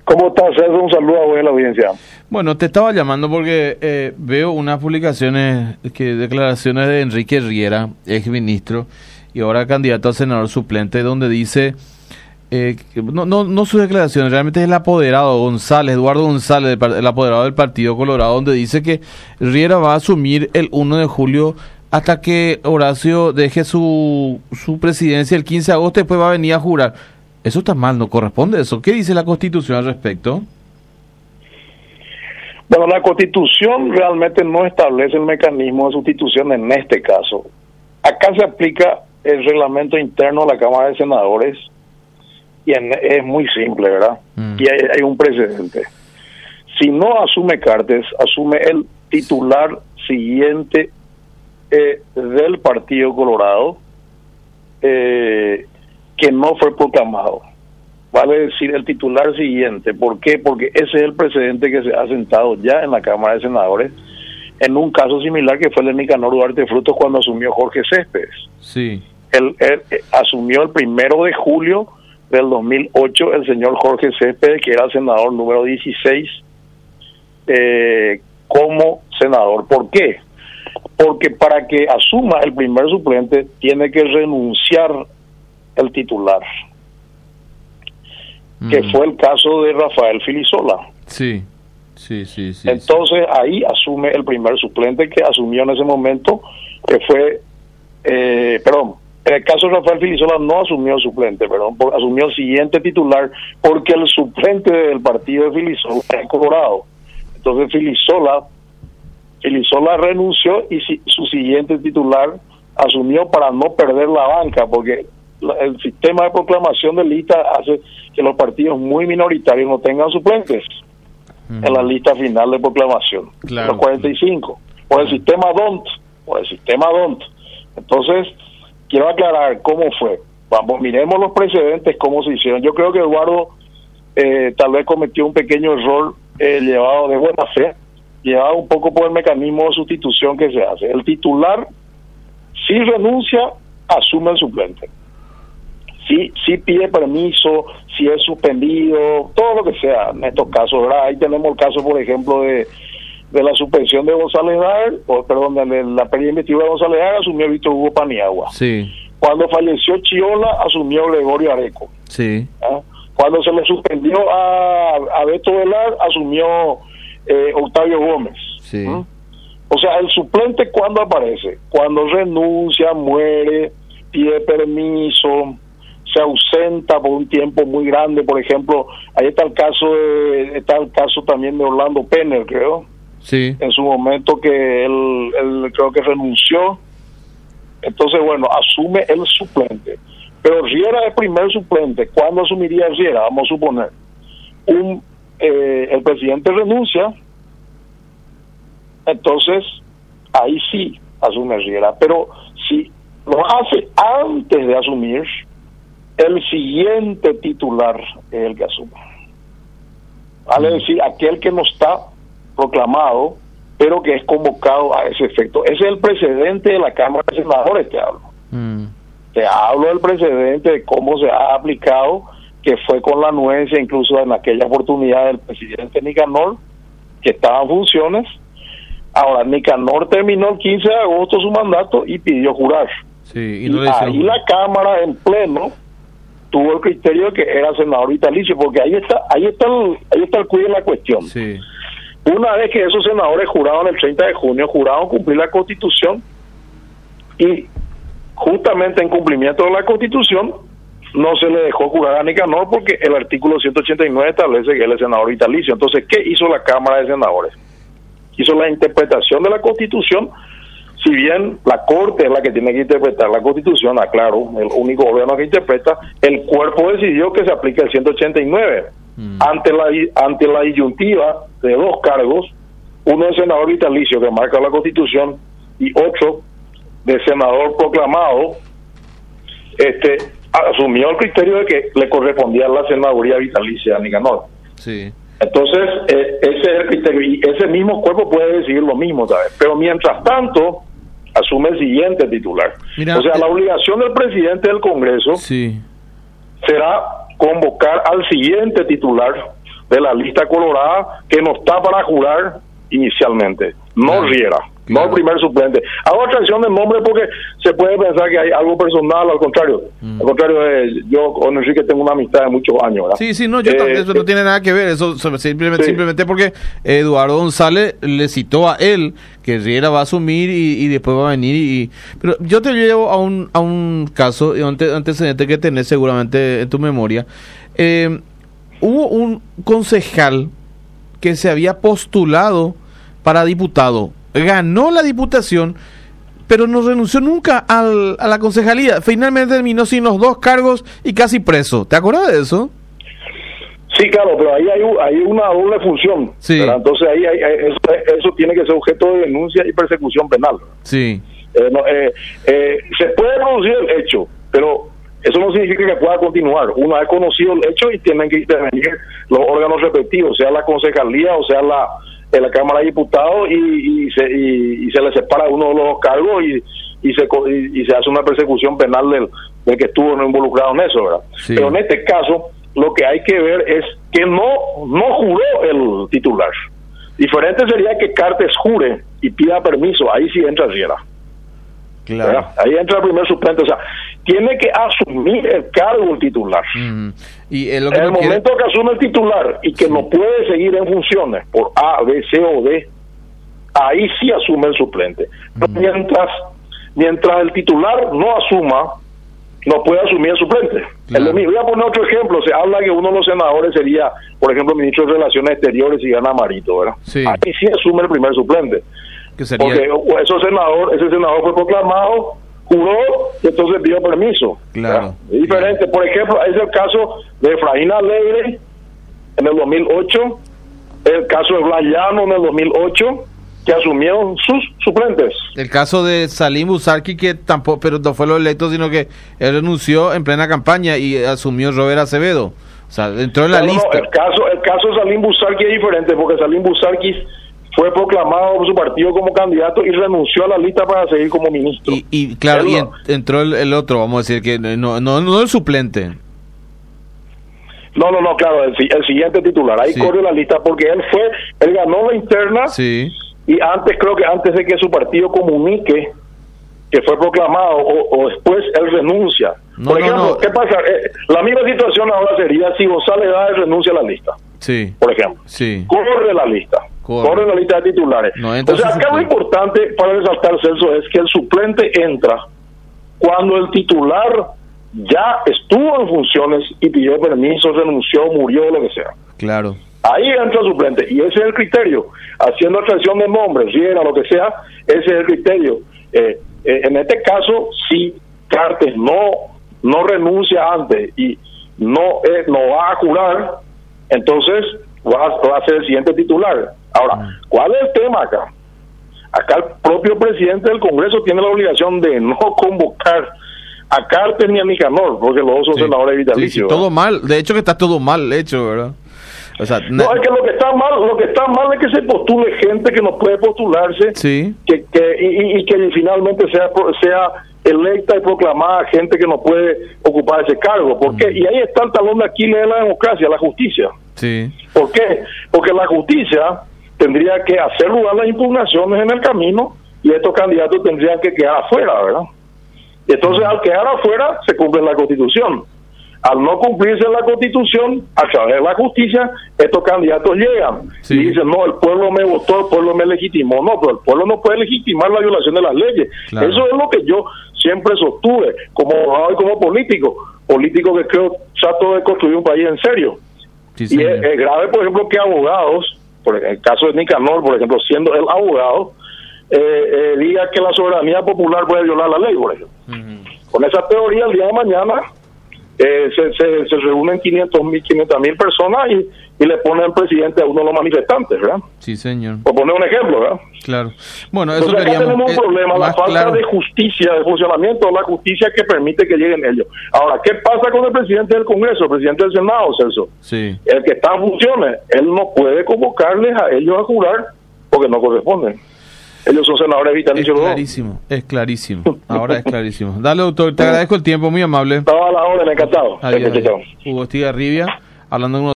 ¿Cómo estás, César? Un saludo a vos en la audiencia. Bueno, te estaba llamando porque veo unas publicaciones, declaraciones de Enrique Riera, ex ministro, y ahora candidato a senador suplente, donde dice, no sus declaraciones, realmente es el apoderado González, Eduardo González, el apoderado del Partido Colorado, donde dice que Riera va a asumir el 1 de julio hasta que Horacio deje su presidencia el 15 de agosto, después va a venir a jurar. Eso está mal, no corresponde eso. ¿Qué dice la Constitución al respecto? Bueno, la Constitución realmente no establece el mecanismo de sustitución en este caso. Acá se aplica el reglamento interno de la Cámara de Senadores y es muy simple, ¿verdad? Y hay un precedente. Si no asume Cartes, asume el titular siguiente del Partido Colorado, que no fue proclamado. Vale decir, el titular siguiente. ¿Por qué? Porque ese es el precedente que se ha sentado ya en la Cámara de Senadores en un caso similar que fue el de Nicanor Duarte Frutos cuando asumió Jorge Céspedes. Sí. Él asumió el 1 de julio del 2008 el señor Jorge Céspedes, que era el senador número 16, como senador. ¿Por qué? Porque para que asuma el primer suplente tiene que renunciar el titular, que fue el caso de Rafael Filisola. Sí. Entonces ahí asume el primer suplente que asumió en ese momento, que fue, en el caso de Rafael Filisola no asumió el suplente, asumió el siguiente titular, porque el suplente del partido de Filisola es Colorado. Entonces Filisola renunció y su siguiente titular asumió para no perder la banca, porque el sistema de proclamación de lista hace que los partidos muy minoritarios no tengan suplentes en la lista final de proclamación, claro, los 45, por el sistema DONT. Entonces, quiero aclarar cómo fue. Vamos, miremos los precedentes, cómo se hicieron. Yo creo que Eduardo tal vez cometió un pequeño error llevado de buena fe, llevado un poco por el mecanismo de sustitución que se hace. El si renuncia, asume el suplente. Si pide permiso, si es suspendido, todo lo que sea en estos casos, ¿verdad? Ahí tenemos el caso, por ejemplo, de la suspensión de González Dar, de la pérdida investigativa de González Dar, asumió Víctor Hugo Paniagua. Sí. Cuando falleció Chiola, asumió Gregorio Areco. Sí. Cuando se le suspendió a Beto Velar, asumió Octavio Gómez. Sí. O sea, el suplente, ¿cuándo aparece? Cuando renuncia, muere, pide permiso, se ausenta por un tiempo muy grande. Por ejemplo, ahí está el caso también de Orlando Penner, creo. Sí. En su momento que él creo que renunció. Entonces, bueno, asume el suplente. Pero Riera es primer suplente. ¿Cuándo asumiría Riera? Vamos a suponer. El presidente renuncia, entonces ahí sí asume Riera. Pero si lo hace antes de asumir, el siguiente titular es el que asume. Vale decir, aquel que no está proclamado, pero que es convocado a ese efecto. Ese es el precedente de la Cámara de Senadores, te hablo. Te hablo del precedente de cómo se ha aplicado, que fue con la anuencia, incluso en aquella oportunidad del presidente Nicanor, que estaba en funciones. Ahora, Nicanor terminó el 15 de agosto su mandato y pidió jurar. Sí, y ahí la Cámara en pleno tuvo el criterio de que era senador vitalicio, porque ahí está el cuidado de la cuestión. Sí. Una vez que esos senadores juraron el 30 de junio, juraron cumplir la Constitución, y justamente en cumplimiento de la Constitución no se le dejó jurar a Nicanor porque el artículo 189 establece que él es senador vitalicio. Entonces, ¿qué hizo la Cámara de Senadores? Hizo la interpretación de la Constitución. Si bien la Corte es la que tiene que interpretar la Constitución, aclaro, el único órgano que interpreta, el cuerpo decidió que se aplique el 189. Ante la disyuntiva de dos cargos, uno de senador vitalicio que marca la Constitución y otro de senador proclamado, asumió el criterio de que le correspondía la senaduría vitalicia a Nicanor. Sí. Entonces, ese es el criterio, y ese mismo cuerpo puede decidir lo mismo, ¿sabes? Pero mientras tanto, asume el siguiente titular. Mira, o sea, la obligación del presidente del Congreso sí. será convocar al siguiente titular de la lista colorada que no está para jurar inicialmente, no Riera, no el primer suplente. Hago atracción del nombre porque se puede pensar que hay algo personal, al contrario. Al contrario, yo con Enrique tengo una amistad de muchos años, ¿verdad? Sí, no, yo también, eso no tiene nada que ver, eso simplemente porque Eduardo González le citó a él que Riera va a asumir y después va a venir. Pero yo te llevo a un caso, antecedente que tenés seguramente en tu memoria. Hubo un concejal que se había postulado para diputado, ganó la diputación, pero no renunció nunca a la concejalía. Finalmente terminó sin los 2 cargos y casi preso. ¿Te acuerdas de eso? Sí, claro, pero ahí hay una doble función. Sí. Entonces ahí eso tiene que ser objeto de denuncia y persecución penal. Sí. Se puede producir el hecho, pero eso no significa que pueda continuar. Una vez conocido el hecho y tienen que intervenir los órganos respectivos, sea la concejalía o sea la Cámara de Diputados y se le separa uno de los cargos y se hace una persecución penal del que estuvo involucrado en eso, ¿verdad? Sí. Pero en este caso lo que hay que ver es que no juró el titular. Diferente sería que Cartes jure y pida permiso, ahí sí entra Riera. Claro. ¿Verdad? Ahí entra el primer suplente, o sea, tiene que asumir el cargo el titular. Y en el momento que asume el titular y que no puede seguir en funciones por A, B, C o D, ahí sí asume el suplente. Mientras el titular no asuma, no puede asumir el suplente. Claro. Es lo mismo. Voy a poner otro ejemplo. Se habla que uno de los senadores sería, por ejemplo, ministro de Relaciones Exteriores y gana Marito, ¿verdad? Sí. Ahí sí asume el primer suplente. Porque ese senador fue proclamado, juró y entonces pidió permiso. Claro. Es diferente. Por ejemplo, es el caso de Efraín Alegre en el 2008, el caso de Blas Llano en el 2008, que asumieron sus suplentes. El caso de Salim Busarqui, que tampoco, pero no fue lo electo, sino que él renunció en plena campaña y asumió Robert Acevedo. O sea, entró en la lista. No, el caso de Salim Busarqui es diferente, porque Salim Busarqui fue proclamado por su partido como candidato y renunció a la lista para seguir como ministro. Y claro, entró el otro, vamos a decir, que no el suplente. No, claro, el siguiente titular. Ahí corrió la lista porque él ganó la interna. Sí. Y creo que antes de que su partido comunique que fue proclamado o después él renuncia. Por ejemplo, ¿qué pasa? La misma situación ahora sería si González Dáez renuncia a la lista. Sí. Por ejemplo. Sí. Corre la lista de titulares. O sea, acá lo importante para resaltar, Celso, es que el suplente entra cuando el titular ya estuvo en funciones y pidió permiso, renunció, murió, lo que sea. Claro. Ahí entra el suplente y ese es el criterio. Haciendo atracción de nombres, Riera, lo que sea, ese es el criterio. En este caso, si Cartes no renuncia antes y no va a jurar, entonces va a ser el siguiente titular. Ahora, ¿cuál es el tema acá? Acá el propio presidente del Congreso tiene la obligación de no convocar a Cartes ni a Nicanor, porque los dos son senadores vitalicios. Sí, todo mal. De hecho que está todo mal hecho, ¿verdad? O sea, no, es que lo que está mal es que se postule gente que no puede postularse, sí, que finalmente sea electa y proclamada gente que no puede ocupar ese cargo. ¿Por qué? Y ahí está el talón de Aquiles de la democracia, la justicia. Sí. ¿Por qué? Porque la justicia tendría que hacer lugar las impugnaciones en el camino y estos candidatos tendrían que quedar afuera, ¿verdad? Y entonces al quedar afuera se cumple la Constitución. Al no cumplirse la Constitución, a través de la justicia, estos candidatos llegan y dicen, no, el pueblo me votó, el pueblo me legitimó. No, pero el pueblo no puede legitimar la violación de las leyes. Claro. Eso es lo que yo siempre sostuve como abogado y como político que creo trato de construir un país en serio. Sí, y es grave, por ejemplo, que abogados, por el caso de Nicanor, por ejemplo, siendo el abogado, diga que la soberanía popular puede violar la ley, por ejemplo. Con esa teoría, el día de mañana se reúnen 500.000 personas y le ponen presidente a uno de los manifestantes, ¿verdad? Sí, señor. Por poner un ejemplo, ¿verdad? Claro. Bueno, eso entonces acá tenemos un problema, la falta de justicia, de funcionamiento de la justicia que permite que lleguen ellos. Ahora, ¿qué pasa con el presidente del Congreso, el presidente del Senado, Celso? Sí. El que está en funciones, él no puede convocarles a ellos a jurar porque no corresponden. Ellos son senadores vitalicios. Es clarísimo. Ahora es clarísimo. Dale, doctor, te agradezco el tiempo, muy amable. Estaba a la hora, encantado. Adiós. Hugo Estigarribia, hablando de